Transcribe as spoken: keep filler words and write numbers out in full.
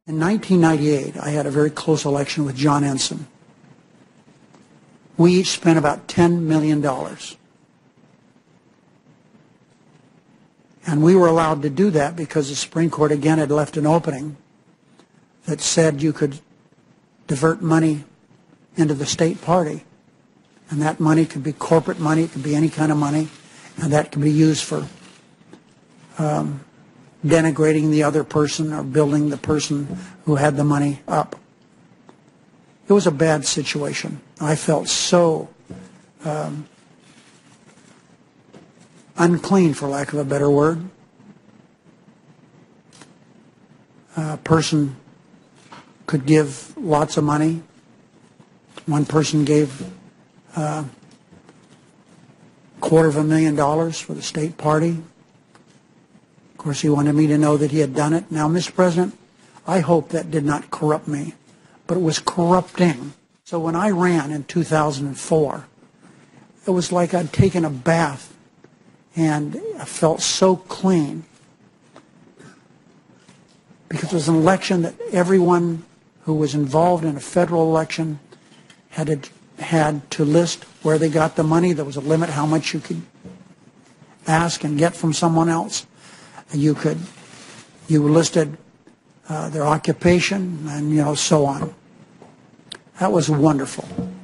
In nineteen ninety-eight, I had a very close election with John Ensign. We each spent about ten million dollars. And we were allowed to do that because the Supreme Court again had left an opening that said you could divert money into the state party. And that money could be corporate money, it could be any kind of money, and that could be used for um, denigrating the other person or building the person who had the money up. It was a bad situation. I felt so um, unclean, for lack of a better word. A person could give lots of money. One person gave uh, a quarter of a million dollars for the state party. Of course, he wanted me to know that he had done it. Now, Mister President, I hope that did not corrupt me, but it was corrupting. So when I ran in two thousand four, it was like I'd taken a bath and I felt so clean because it was an election that everyone who was involved in a federal election had to, had to list where they got the money. There was a limit how much you could ask and get from someone else. You could, you listed uh, their occupation and, you know, so on. That was wonderful.